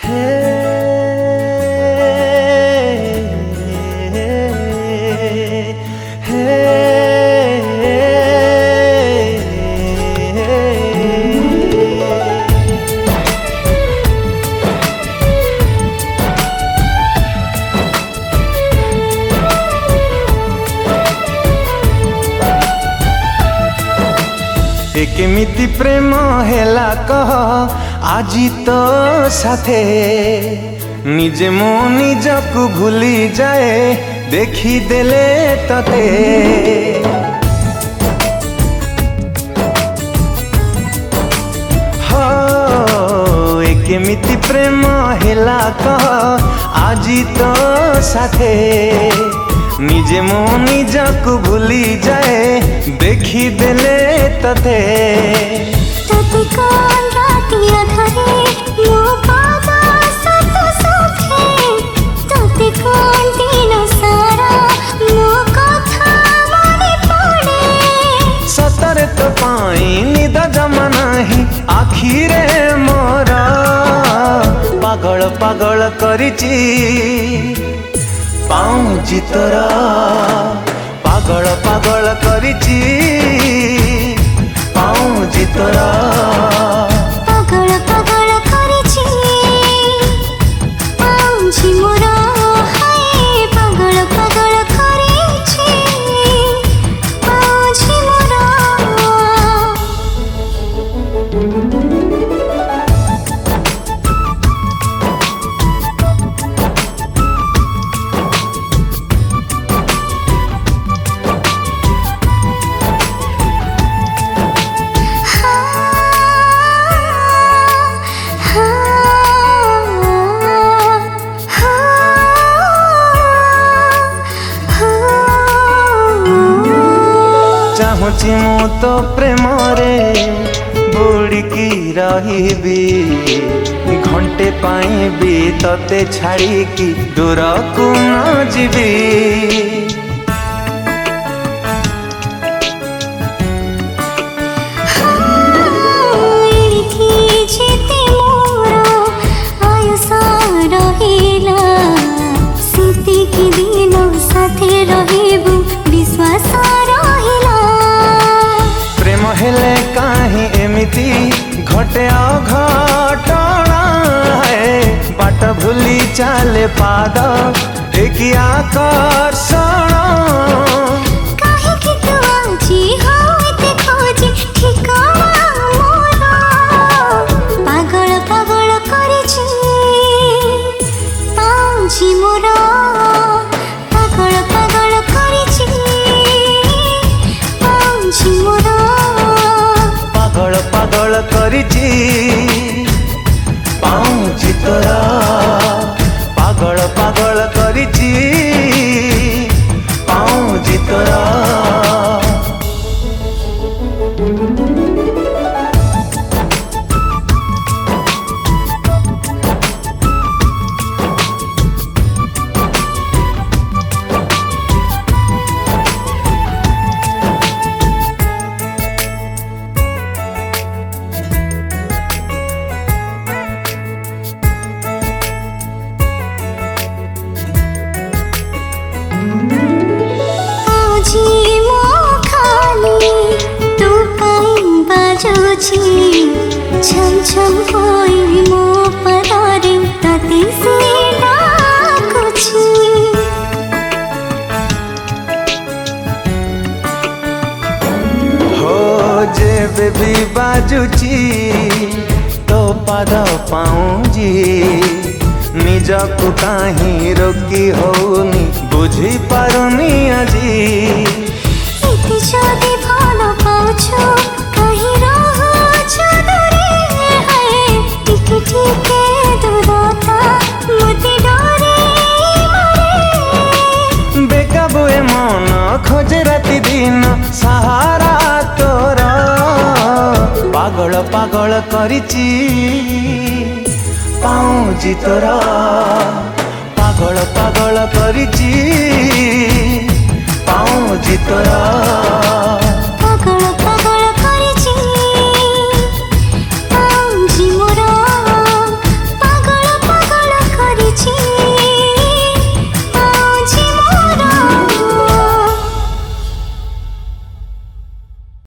केमिति प्रेम हेला कह आजी तो साथे निजे मो निजकु भूली जाए देखी देले तते हो केमिति प्रेम हेला कह आजी तो साथे निजे मो निजकु भूली जाए देखी देले तते तते कौन रातिया धरे मो पादा सत सुखे तते कौन दिन सारा मो कथा मने पड़े सतरे तो पाई निद जमा नाही आखिरे मोर पागल पागल करिची पाऊँची तोरा पागल पागल करिची पाऊँची तोरा पागल पागल करिची पाऊँची मोरा हाय पागल पागल करिची पाऊँची मोरा चाहूची मु तो प्रेम रे बुड़की रही घंटे पाई भी तते छाड़ी की दूर को न जीवी हेले काहे एमिति घटे अघटना है बाट भूली चाले पाद एक आकर्षण काहे कि तू आजी होते खोजी ठिकाना मोरा पागल पागल करिछी पाऊँची मोरा पागल पागल करिछी पाऊँची मोरा पागल पागल करिची पाऊँची तोरा पागल पागल करिची पाऊँची तोरा छम छम कोई मो पदारे तते से डाकुची हो जेबे भी बाजुची तो पाद पाऊँजी निजकु काहीं रोकी होनी बुझी पारुनी आजी इति जदि भल पाउछु कहीं रहुछु दूरे है टिके टिके दूरता मते डरे मरे बेकाबुए मन खोजे राति दिन सहारा तोरा पागल पागल करिची पाऊँची तोरा पागल पागल करिची पाऊँची तोरा।